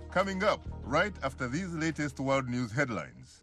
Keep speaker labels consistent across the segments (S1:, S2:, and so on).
S1: Coming up right after these latest world news headlines.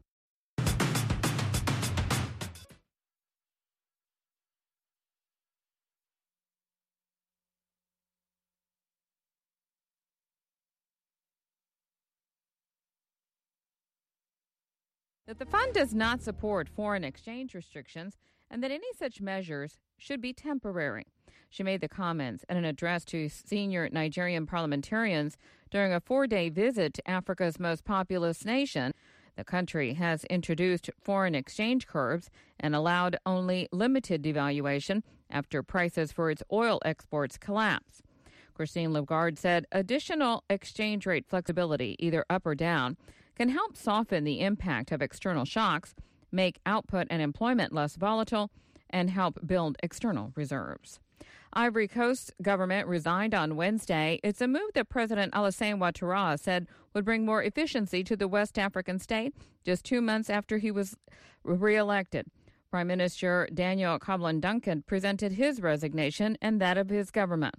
S2: That the fund does not support foreign exchange restrictions and that any such measures should be temporary. She made the comments in an address to senior Nigerian parliamentarians during a 4-day visit to Africa's most populous nation. The country has introduced foreign exchange curbs and allowed only limited devaluation after prices for its oil exports collapsed. Christine Lagarde said additional exchange rate flexibility, either up or down, can help soften the impact of external shocks, make output and employment less volatile, and help build external reserves. Ivory Coast government resigned on Wednesday. It's a move that President Alassane Ouattara said would bring more efficiency to the West African state just 2 months after he was reelected. Prime Minister Daniel Coblin-Duncan presented his resignation and that of his government.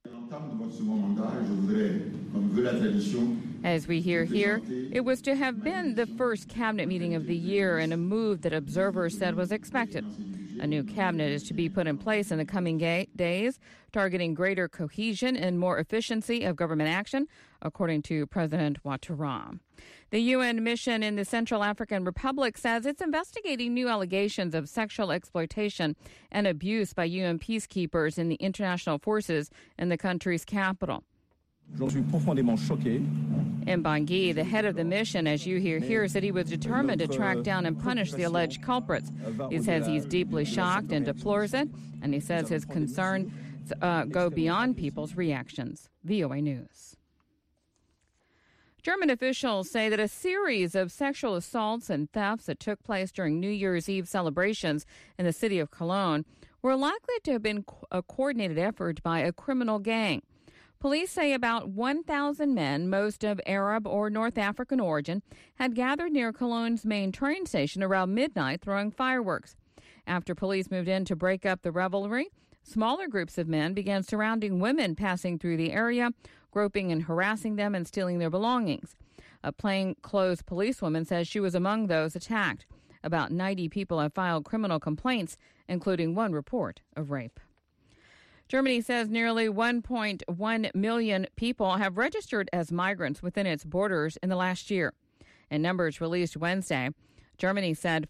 S2: As we hear here, it was to have been the first cabinet meeting of the year and a move that observers said was expected. A new cabinet is to be put in place in the coming days, targeting greater cohesion and more efficiency of government action, according to President Ouattara. The UN mission in the Central African Republic says it's investigating new allegations of sexual exploitation and abuse by UN peacekeepers in the international forces in the country's capital. Mbangui, the head of the mission, as you hear here, said he was determined to track down and punish the alleged culprits. He says he's deeply shocked and deplores it, and he says his concerns go beyond people's reactions. VOA News. German officials say that a series of sexual assaults and thefts that took place during New Year's Eve celebrations in the city of Cologne were likely to have been a coordinated effort by a criminal gang. Police say about 1,000 men, most of Arab or North African origin, had gathered near Cologne's main train station around midnight throwing fireworks. After police moved in to break up the revelry, smaller groups of men began surrounding women passing through the area, groping and harassing them and stealing their belongings. A plainclothes policewoman says she was among those attacked. About 90 people have filed criminal complaints, including one report of rape. Germany says nearly 1.1 million people have registered as migrants within its borders in the last year. In numbers released Wednesday, Germany said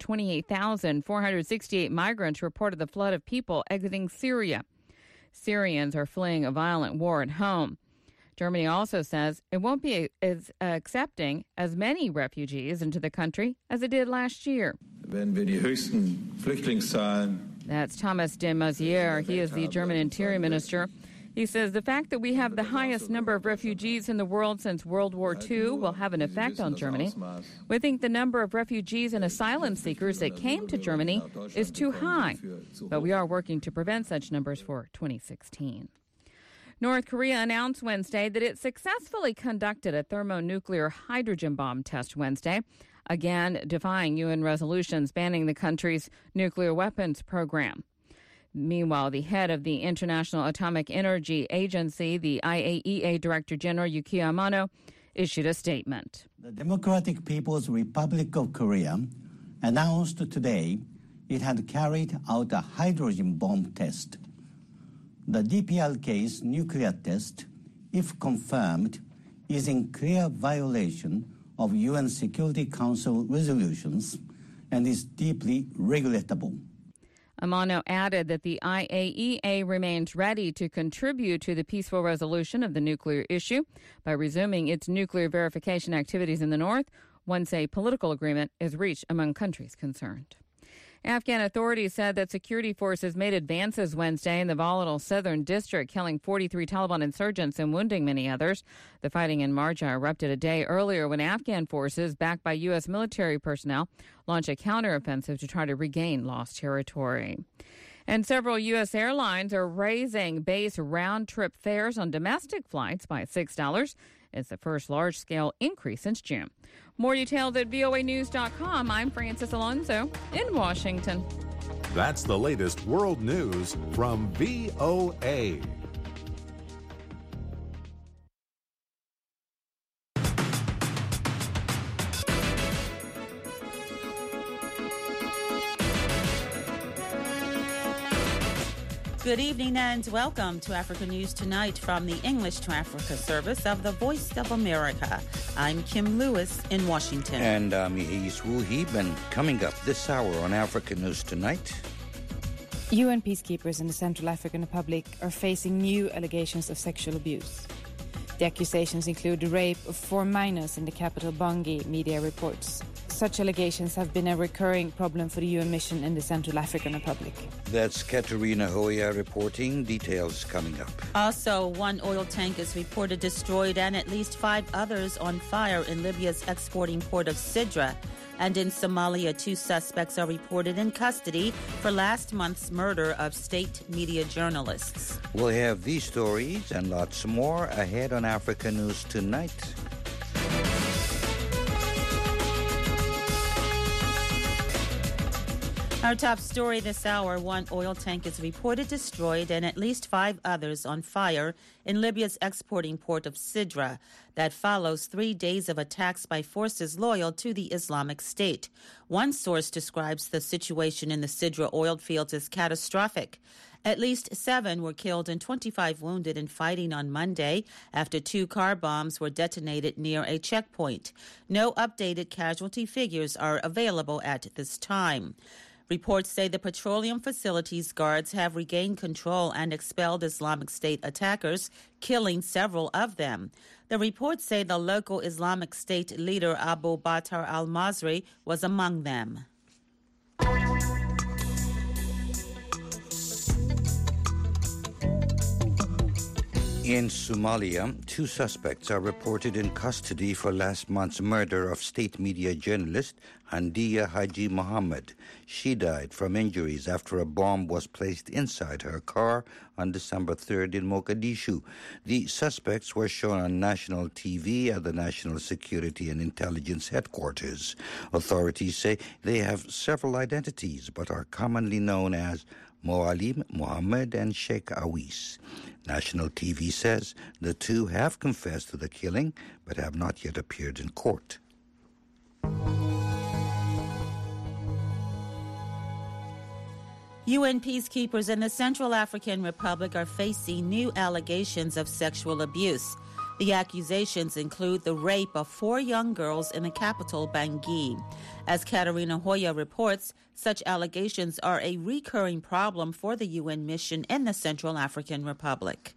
S2: 428,468 migrants reported the flood of people exiting Syria. Syrians are fleeing a violent war at home. Germany also says it won't be accepting as many refugees into the country as it did last year. That's Thomas de Maizière. He is the German Interior Minister. He says the fact that we have the highest number of refugees in the world since World War II will have an effect on Germany. We think the number of refugees and asylum seekers that came to Germany is too high, but we are working to prevent such numbers for 2016. North Korea announced Wednesday that it successfully conducted a thermonuclear hydrogen bomb test Wednesday, again defying UN resolutions banning the country's nuclear weapons program. Meanwhile, the head of the International Atomic Energy Agency, the IAEA Director General Yukiya Amano, issued a statement.
S3: The Democratic People's Republic of Korea announced today it had carried out a hydrogen bomb test. The DPRK's nuclear test, if confirmed, is in clear violation of UN Security Council resolutions and is deeply regrettable.
S2: Amano added that the IAEA remains ready to contribute to the peaceful resolution of the nuclear issue by resuming its nuclear verification activities in the north once a political agreement is reached among countries concerned. Afghan authorities said that security forces made advances Wednesday in the volatile southern district, killing 43 Taliban insurgents and wounding many others. The fighting in Marja erupted a day earlier when Afghan forces, backed by U.S. military personnel, launched a counteroffensive to try to regain lost territory. And several U.S. airlines are raising base round-trip fares on domestic flights by $6. It's the first large-scale increase since June. More details at voanews.com. I'm Francis Alonso in Washington.
S4: That's the latest world news from VOA.
S5: Good evening and welcome to Africa News Tonight from the English to Africa service of the Voice of America. I'm Kim Lewis in Washington.
S6: And I'm Yais Wuhib, and coming up this hour on Africa News Tonight.
S7: UN peacekeepers in the Central African Republic are facing new allegations of sexual abuse. The accusations include the rape of 4 minors in the capital Bangui, media reports. Such allegations have been a recurring problem for the UN mission in the Central African Republic.
S6: That's Katerina Hoya reporting. Details coming up.
S5: Also, 1 oil tank is reported destroyed and at least 5 others on fire in Libya's exporting port of Sidra. And in Somalia, 2 suspects are reported in custody for last month's murder of state media journalists.
S6: We'll have these stories and lots more ahead on Africa News Tonight.
S5: Our top story this hour, 1 oil tank is reported destroyed and at least 5 others on fire in Libya's exporting port of Sidra. That follows 3 days of attacks by forces loyal to the Islamic State. One source describes the situation in the Sidra oil fields as catastrophic. At least 7 were killed and 25 wounded in fighting on Monday after 2 car bombs were detonated near a checkpoint. No updated casualty figures are available at this time. Reports say the petroleum facilities guards have regained control and expelled Islamic State attackers, killing several of them. The reports say the local Islamic State leader Abu Bakr al-Masri was among them.
S6: In Somalia, 2 suspects are reported in custody for last month's murder of state media journalist Handia Haji Mohammed. She died from injuries after a bomb was placed inside her car on December 3rd in Mogadishu. The suspects were shown on national TV at the National Security and Intelligence Headquarters. Authorities say they have several identities but are commonly known as Moalim Mohammed and Sheikh Awis. National TV says the 2 have confessed to the killing but have not yet appeared in court.
S5: UN peacekeepers in the Central African Republic are facing new allegations of sexual abuse. The accusations include the rape of 4 young girls in the capital, Bangui. As Katerina Hoya reports, such allegations are a recurring problem for the UN mission in the Central African Republic.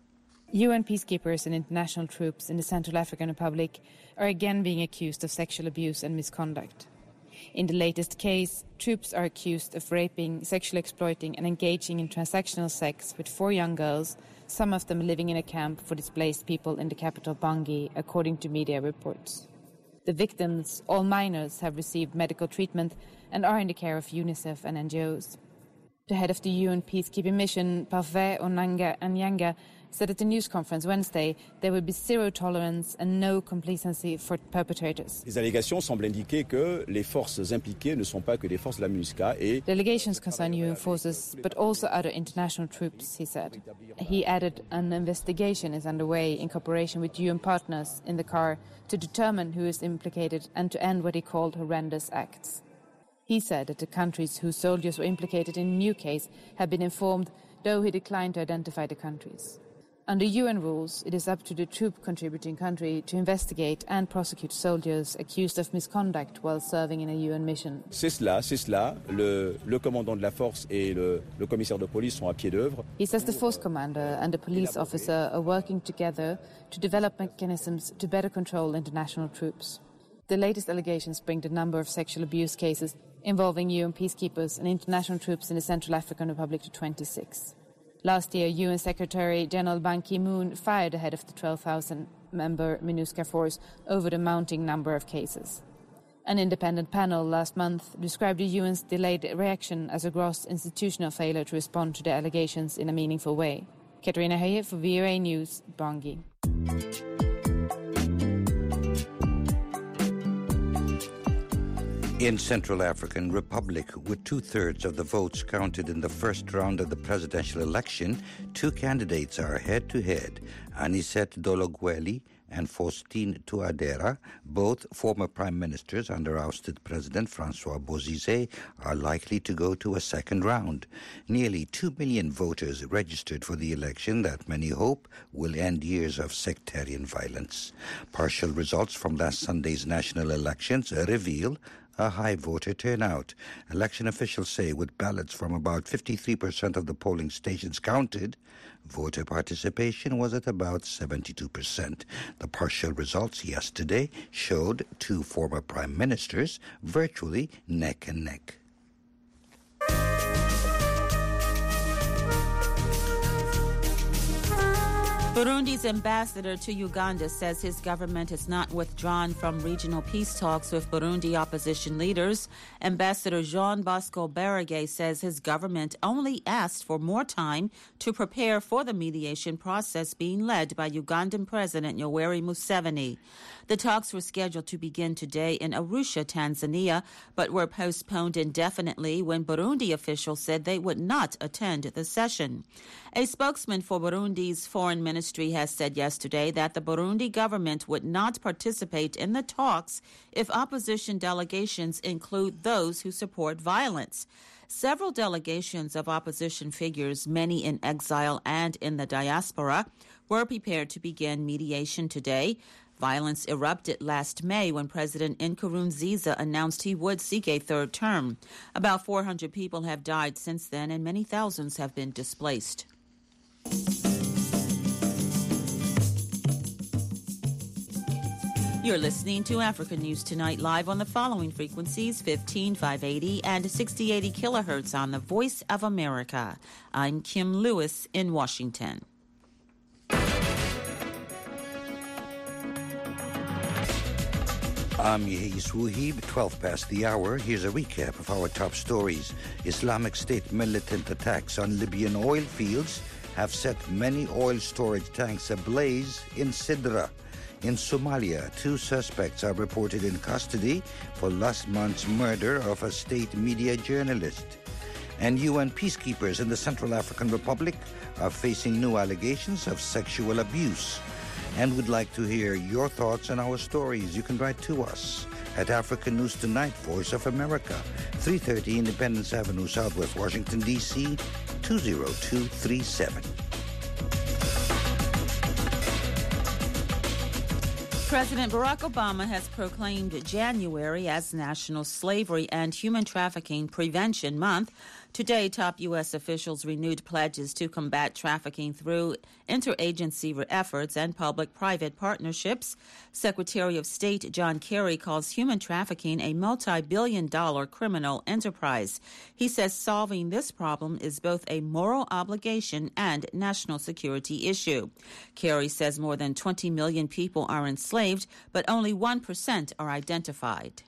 S7: UN peacekeepers and international troops in the Central African Republic are again being accused of sexual abuse and misconduct. In the latest case, troops are accused of raping, sexually exploiting and engaging in transactional sex with 4 young girls, some of them living in a camp for displaced people in the capital Bangui, according to media reports. The victims, all minors, have received medical treatment and are in the care of UNICEF and NGOs. The head of the UN peacekeeping mission, Parfait Onanga Anyanga, said at a news conference Wednesday there would be 0 tolerance and no complacency for perpetrators.
S8: Les allégations semblent indiquer que les forces impliquées ne sont pas que des forces de la MINUSCA et
S7: the allegations concern UN forces, but also other international troops, he said. He added an investigation is underway in cooperation with UN partners in the CAR to determine who is implicated and to end what he called horrendous acts. He said that the countries whose soldiers were implicated in the new case had been informed, though he declined to identify the countries. Under UN rules, it is up to the troop-contributing country to investigate and prosecute soldiers accused of misconduct while serving in a UN mission.
S8: C'est cela. Le commandant de la force et le commissaire de police sont à pied d'œuvre.
S7: He says the force commander and the police officer are working together to develop mechanisms to better control international troops. The latest allegations bring the number of sexual abuse cases involving UN peacekeepers and international troops in the Central African Republic to 26. Last year, UN Secretary General Ban Ki-moon fired the head of the 12,000-member MINUSCA force over the mounting number of cases. An independent panel last month described the UN's delayed reaction as a gross institutional failure to respond to the allegations in a meaningful way. Katerina Hoya for VOA News, Bangui.
S6: In Central African Republic, with 2/3 of the votes counted in the first round of the presidential election, 2 candidates are head-to-head, Anicet Dologweli and Faustin Touadéra, both former prime ministers under ousted President Francois Bozizé, are likely to go to a second round. Nearly 2 million voters registered for the election that many hope will end years of sectarian violence. Partial results from last Sunday's national elections reveal a high voter turnout. Election officials say with ballots from about 53% of the polling stations counted, voter participation was at about 72%. The partial results yesterday showed two former prime ministers virtually neck and neck.
S5: Burundi's ambassador to Uganda says his government has not withdrawn from regional peace talks with Burundi opposition leaders. Ambassador Jean Bosco Barraguet says his government only asked for more time to prepare for the mediation process being led by Ugandan President Yoweri Museveni. The talks were scheduled to begin today in Arusha, Tanzania, but were postponed indefinitely when Burundi officials said they would not attend the session. A spokesman for Burundi's foreign ministry has said yesterday that the Burundi government would not participate in the talks if opposition delegations include those who support violence. Several delegations of opposition figures, many in exile and in the diaspora, were prepared to begin mediation today. Violence erupted last May when President Nkurunziza announced he would seek a third term. About 400 people have died since then, and many thousands have been displaced. You're listening to Africa News Tonight live on the following frequencies: 15580 and 6080 kilohertz on the Voice of America. I'm Kim Lewis in Washington.
S6: I'm Yehis Wuhib, 12 past the hour. Here's a recap of our top stories. Islamic State militant attacks on Libyan oil fields have set many oil storage tanks ablaze in Sidra. In Somalia, 2 suspects are reported in custody for last month's murder of a state media journalist. And UN peacekeepers in the Central African Republic are facing new allegations of sexual abuse. And we'd like to hear your thoughts on our stories. You can write to us at African News Tonight, Voice of America, 330 Independence Avenue, Southwest Washington, D.C., 20237.
S5: President Barack Obama has proclaimed January as National Slavery and Human Trafficking Prevention Month. Today, top U.S. officials renewed pledges to combat trafficking through interagency efforts and public-private partnerships. Secretary of State John Kerry calls human trafficking a multi-billion-dollar criminal enterprise. He says solving this problem is both a moral obligation and national security issue. Kerry says more than 20 million people are enslaved, but only 1% are identified.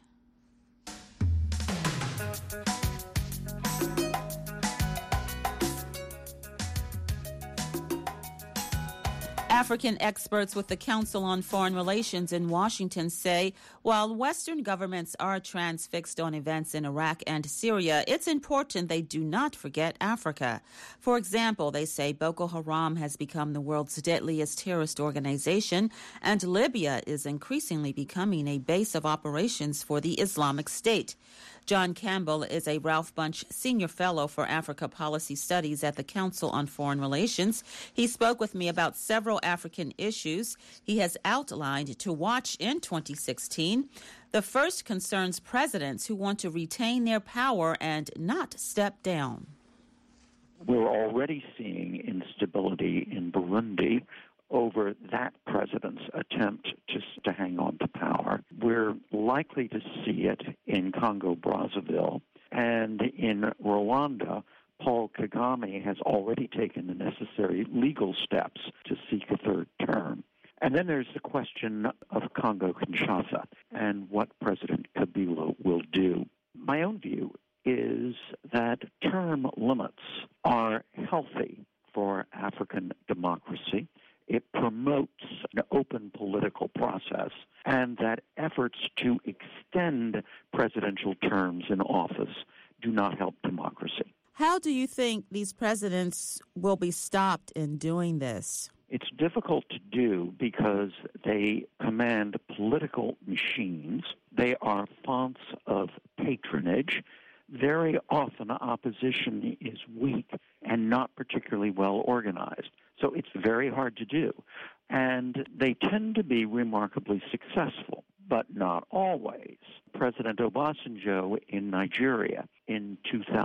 S5: African experts with the Council on Foreign Relations in Washington say while Western governments are transfixed on events in Iraq and Syria, it's important they do not forget Africa. For example, they say Boko Haram has become the world's deadliest terrorist organization, and Libya is increasingly becoming a base of operations for the Islamic State. John Campbell is a Ralph Bunche Senior Fellow for Africa Policy Studies at the Council on Foreign Relations. He spoke with me about several African issues he has outlined to watch in 2016. The first concerns presidents who want to retain their power and not step down.
S9: We're already seeing instability in Burundi over that president's attempt just to hang on to power. We're likely to see it in Congo-Brazzaville, and in Rwanda, Paul Kagame has already taken the necessary legal steps to seek a third term. And then there's the question of Congo-Kinshasa and what President Kabila will do. My own view is that term limits are healthy for African democracy. It promotes an open political process, and that efforts to extend presidential terms in office do not help democracy.
S5: How do you think these presidents will be stopped in doing this?
S9: It's difficult to do because they command political machines. They are fonts of patronage. Very often, opposition is weak and not particularly well organized. So it's very hard to do. And they tend to be remarkably successful, but not always. President Obasanjo in Nigeria in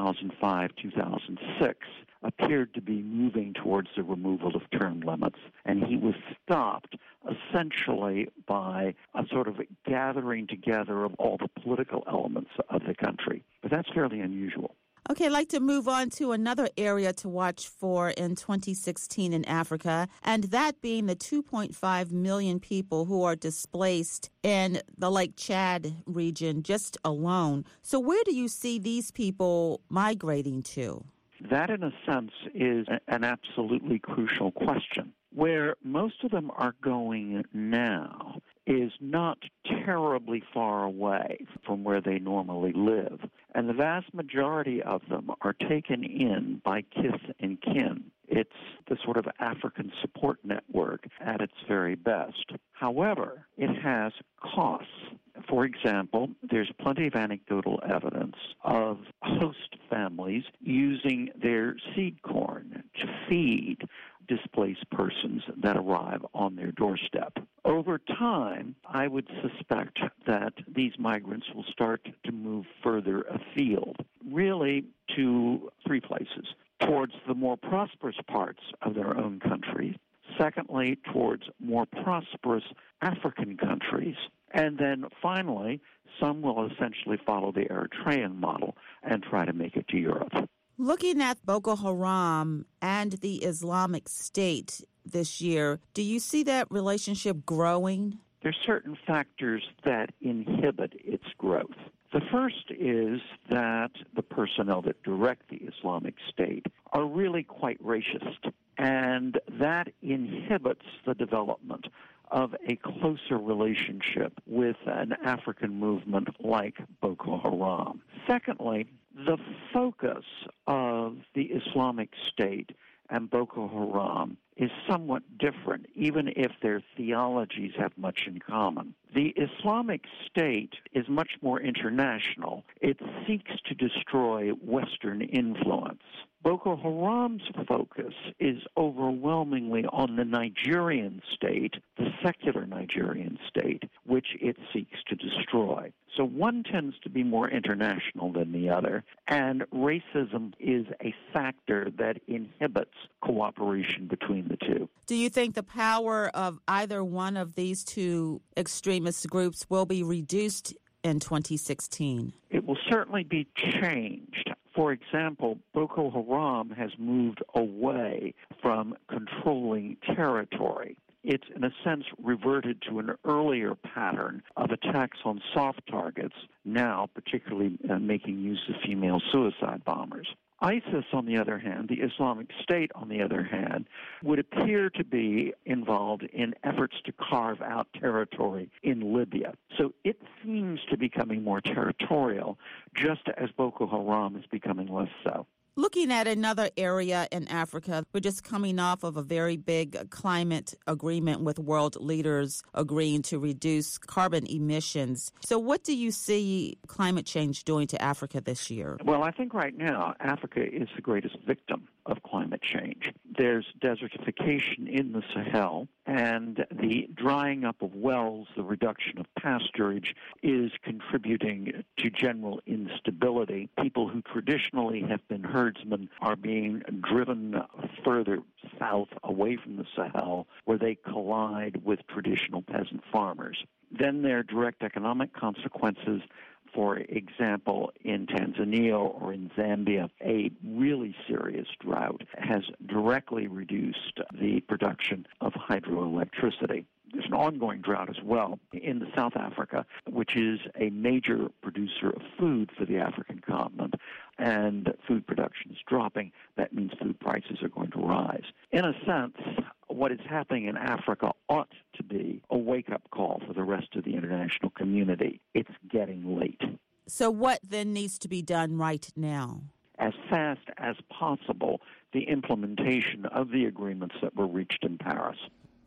S9: 2005, 2006 appeared to be moving towards the removal of term limits, and he was stopped essentially by a sort of gathering together of all the political elements of the country. But that's fairly unusual.
S5: Okay, I'd like to move on to another area to watch for in 2016 in Africa, and that being the 2.5 million people who are displaced in the Lake Chad region just alone. So where do you see these people migrating to?
S9: That, in a sense, is an absolutely crucial question. Where most of them are going now is not terribly far away from where they normally live. And the vast majority of them are taken in by kith and kin. It's the sort of African support network at its very best. However, it has costs. For example, there's plenty of anecdotal evidence of host families using their seed corn to feed displaced persons that arrive on their doorstep. Over time, I would suspect that these migrants will start to move further afield, really to three places: towards the more prosperous parts of their own country, secondly, towards more prosperous African countries, and then finally, some will essentially follow the Eritrean model and try to make it to Europe.
S5: Looking at Boko Haram and the Islamic State this year, do you see that relationship growing?
S9: There are certain factors that inhibit its growth. The first is that the personnel that direct the Islamic State are really quite racist, and that inhibits the development of a closer relationship with an African movement like Boko Haram. Secondly, the focus of the Islamic State and Boko Haram is somewhat different, even if their theologies have much in common. The Islamic State is much more international. It seeks to destroy Western influence. Boko Haram's focus is overwhelmingly on the Nigerian state, the secular Nigerian state, which it seeks to destroy. So one tends to be more international than the other, and racism is a factor that inhibits cooperation between the two.
S5: Do you think the power of either one of these two extremist groups will be reduced in 2016?
S9: It will certainly be changed. For example, Boko Haram has moved away from controlling territory. It's, in a sense, reverted to an earlier pattern of attacks on soft targets, now particularly making use of female suicide bombers. ISIS, on the other hand, the Islamic State, on the other hand, would appear to be involved in efforts to carve out territory in Libya. So it seems to be becoming more territorial, just as Boko Haram is becoming less so.
S5: Looking at another area in Africa, we're just coming off of a very big climate agreement with world leaders agreeing to reduce carbon emissions. So what do you see climate change doing to Africa this year?
S9: Well, I think right now Africa is the greatest victim of climate change. There's desertification in the Sahel, and the drying up of wells, the reduction of pasturage, is contributing to general instability. People who traditionally have been herdsmen are being driven further south away from the Sahel, where they collide with traditional peasant farmers. Then there are direct economic consequences. For example, in Tanzania or in Zambia, a really serious drought has directly reduced the production of hydroelectricity. There's an ongoing drought as well in South Africa, which is a major producer of food for the African continent, and food production is dropping. That means food prices are going to rise. In a sense, what is happening in Africa ought to be a wake-up call for the rest of the international community. It's getting late.
S5: So what then needs to be done right now?
S9: As fast as possible, the implementation of the agreements that were reached in Paris.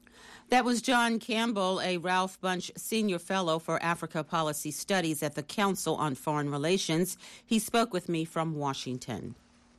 S5: That was John Campbell, a Ralph Bunche Senior Fellow for Africa Policy Studies at the Council on Foreign Relations. He spoke with me from Washington.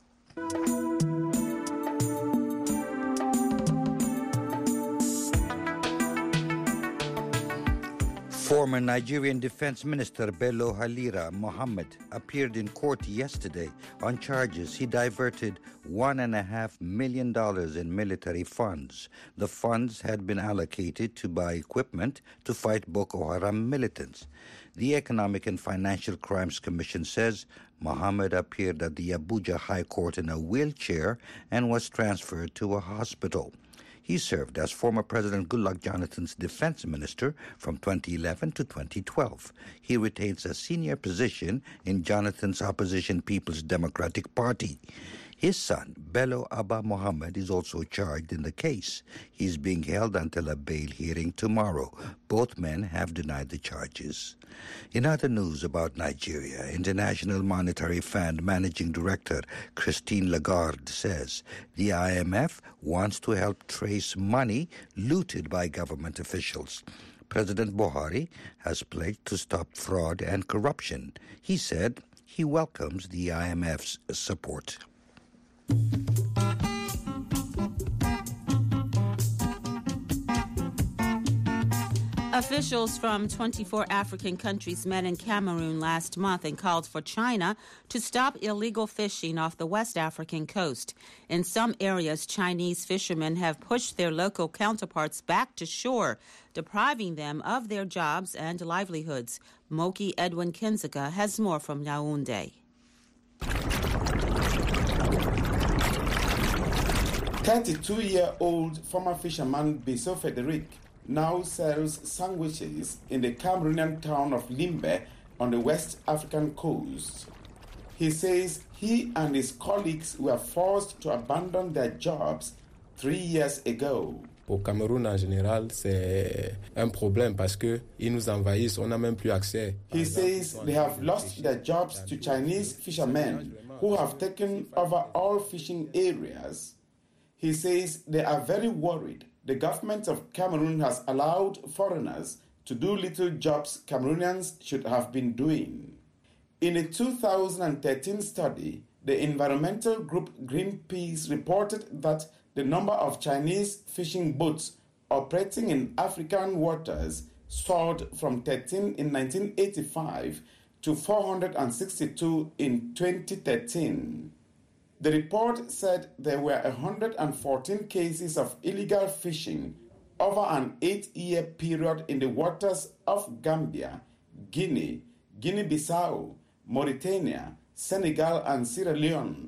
S6: Former Nigerian Defense Minister Bello Halira Mohammed appeared in court yesterday on charges he diverted $1.5 million in military funds. The funds had been allocated to buy equipment to fight Boko Haram militants. The Economic and Financial Crimes Commission says Mohammed appeared at the Abuja High Court in a wheelchair and was transferred to a hospital. He served as former President Goodluck Jonathan's defense minister from 2011 to 2012. He retains a senior position in Jonathan's opposition People's Democratic Party. His son, Bello Abba Mohammed, is also charged in the case. He's being held until a bail hearing tomorrow. Both men have denied the charges. In other news about Nigeria, International Monetary Fund Managing Director Christine Lagarde says the IMF wants to help trace money looted by government officials. President Buhari has pledged to stop fraud and corruption. He said he welcomes the IMF's support.
S5: Officials from 24 African countries met in Cameroon last month and called for China to stop illegal fishing off the West African coast. In some areas, Chinese fishermen have pushed their local counterparts back to shore, depriving them of their jobs and livelihoods. Moki Edwin Kinziga has more from Yaoundé.
S10: 32-year-old former fisherman Bissot Frederic now sells sandwiches in the Cameroonian town of Limbe on the West African coast. He says he and his colleagues were forced to abandon their jobs 3 years ago.
S11: Au Cameroun en général, c'est un problème parce que ils nous envahissent, on n'a même plus accès.
S10: He says they have lost their jobs to Chinese fishermen who have taken over all fishing areas. He says they are very worried. The government of Cameroon has allowed foreigners to do little jobs Cameroonians should have been doing. In a 2013 study, the environmental group Greenpeace reported that the number of Chinese fishing boats operating in African waters soared from 13 in 1985 to 462 in 2013. The report said there were 114 cases of illegal fishing over an 8-year period in the waters of Gambia, Guinea, Guinea-Bissau, Mauritania, Senegal, and Sierra Leone.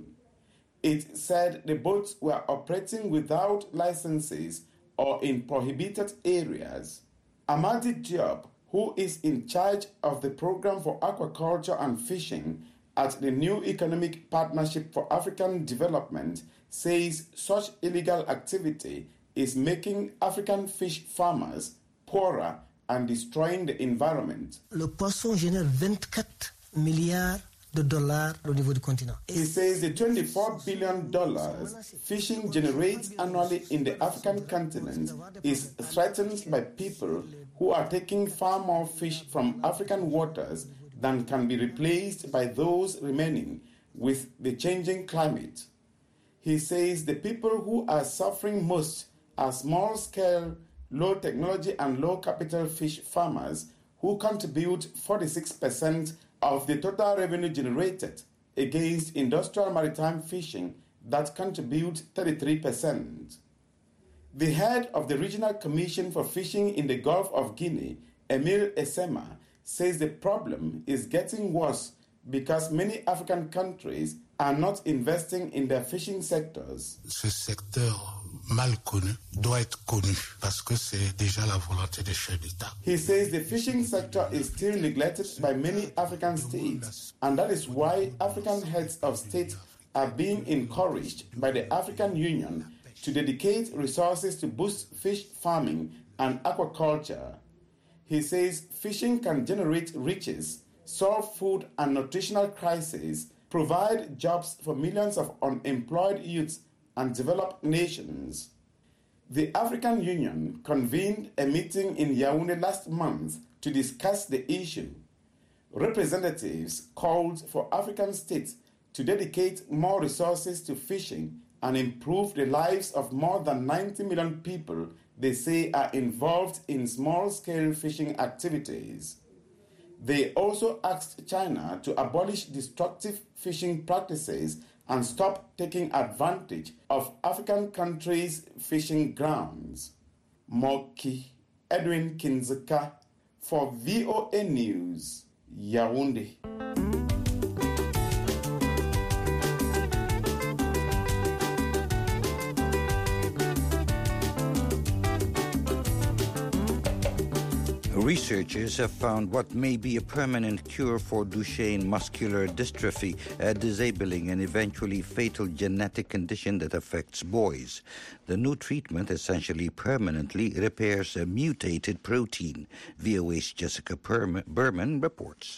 S10: It said the boats were operating without licenses or in prohibited areas. Amadi Diop, who is in charge of the Program for Aquaculture and Fishing at the New Economic Partnership for African Development, says such illegal activity is making African fish farmers poorer and destroying the environment.
S12: Le poisson génère 24 milliards de dollars au niveau du continent.
S10: He says the $24 billion fishing generates annually in the African continent is threatened by people who are taking far more fish from African waters than can be replaced by those remaining with the changing climate. He says the people who are suffering most are small-scale, low-technology and low-capital fish farmers who contribute 46% of the total revenue generated against industrial maritime fishing that contribute 33%. The head of the Regional Commission for Fishing in the Gulf of Guinea, Emile Essema, says the problem is getting worse because many African countries are not investing in their fishing sectors.
S13: Ce secteur mal connu doit être connu parce que c'est déjà la volonté des chefs d'État.
S10: He says the fishing sector is still neglected by many African states, and that is why African heads of state are being encouraged by the African Union to dedicate resources to boost fish farming and aquaculture. He says fishing can generate riches, solve food and nutritional crises, provide jobs for millions of unemployed youths, and develop nations. The African Union convened a meeting in Yaoundé last month to discuss the issue. Representatives called for African states to dedicate more resources to fishing and improve the lives of more than 90 million people they say are involved in small-scale fishing activities. They also asked China to abolish destructive fishing practices and stop taking advantage of African countries' fishing grounds. Moki Edwin Kinzeka for VOA News, Yaoundé.
S6: Researchers have found what may be a permanent cure for Duchenne muscular dystrophy, a disabling and eventually fatal genetic condition that affects boys. The new treatment essentially permanently repairs a mutated protein. VOA's Jessica Berman reports.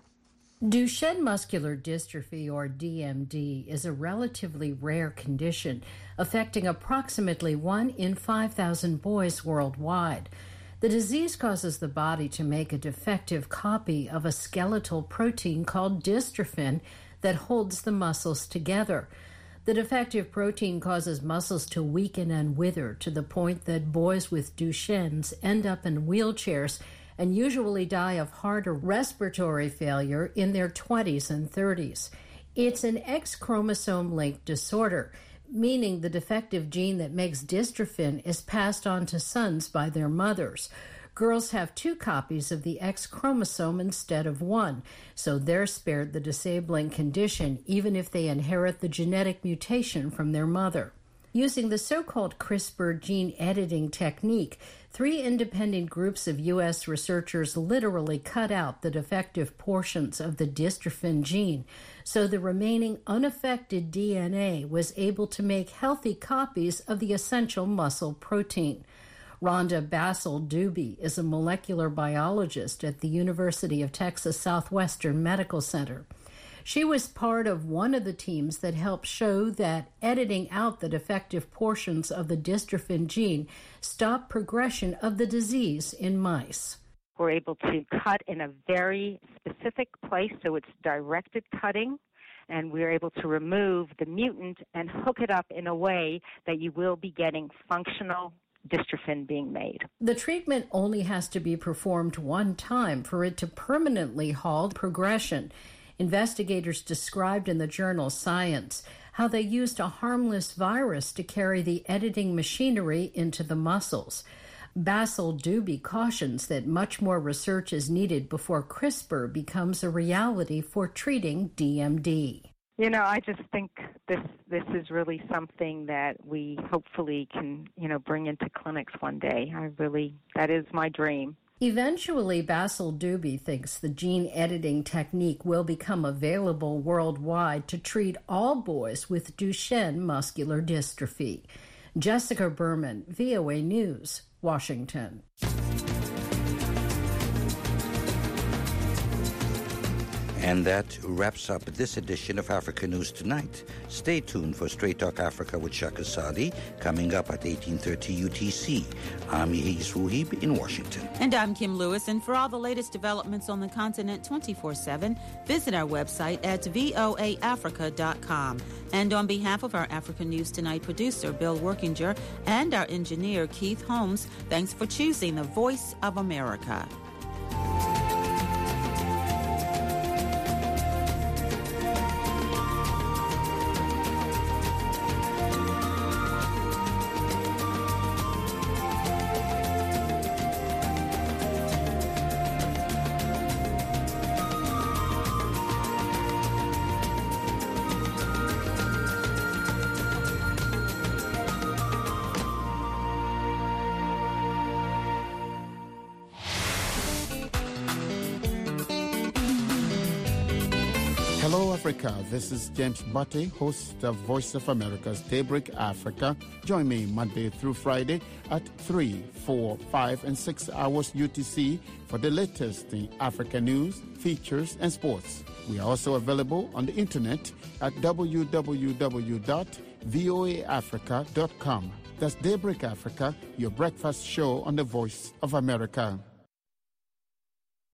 S14: Duchenne muscular dystrophy, or DMD, is a relatively rare condition affecting approximately 1 in 5,000 boys worldwide. The disease causes the body to make a defective copy of a skeletal protein called dystrophin that holds the muscles together. The defective protein causes muscles to weaken and wither to the point that boys with Duchenne's end up in wheelchairs and usually die of heart or respiratory failure in their 20s and 30s. It's an X-chromosome-linked disorder, meaning the defective gene that makes dystrophin is passed on to sons by their mothers. Girls have 2 copies of the X chromosome instead of 1, so they're spared the disabling condition even if they inherit the genetic mutation from their mother. Using the so-called CRISPR gene editing technique, 3 independent groups of U.S. researchers literally cut out the defective portions of the dystrophin gene, so the remaining unaffected DNA was able to make healthy copies of the essential muscle protein. Rhonda Bassel-Dubey is a molecular biologist at the University of Texas Southwestern Medical Center. She was part of one of the teams that helped show that editing out the defective portions of the dystrophin gene stopped progression of the disease in mice.
S15: We're able to cut in a very specific place, so it's directed cutting, and we're able to remove the mutant and hook it up in a way that you will be getting functional dystrophin being made.
S14: The treatment only has to be performed one time for it to permanently halt progression. Investigators described in the journal Science how they used a harmless virus to carry the editing machinery into the muscles. Bassel-Dubey cautions that much more research is needed before CRISPR becomes a reality for treating DMD.
S15: You know, I just think this is really something that we hopefully can, bring into clinics one day. That is my dream.
S14: Eventually, Bassel-Dubey thinks the gene editing technique will become available worldwide to treat all boys with Duchenne muscular dystrophy. Jessica Berman, VOA News, Washington.
S6: And that wraps up this edition of Africa News Tonight. Stay tuned for Straight Talk Africa with Shaka Sadi, coming up at 18:30 UTC. I'm Yehis Wuhib in Washington.
S5: And I'm Kim Lewis. And for all the latest developments on the continent 24/7, visit our website at voaafrica.com. And on behalf of our Africa News Tonight producer, Bill Workinger, and our engineer, Keith Holmes, thanks for choosing the Voice of America.
S10: Hello, Africa. This is James Butte, host of Voice of America's Daybreak Africa. Join me Monday through Friday at 3, 4, 5, and 6 hours UTC for the latest in Africa news, features, and sports. We are also available on the internet at www.voaafrica.com.
S16: That's Daybreak Africa, your breakfast show on the Voice of America.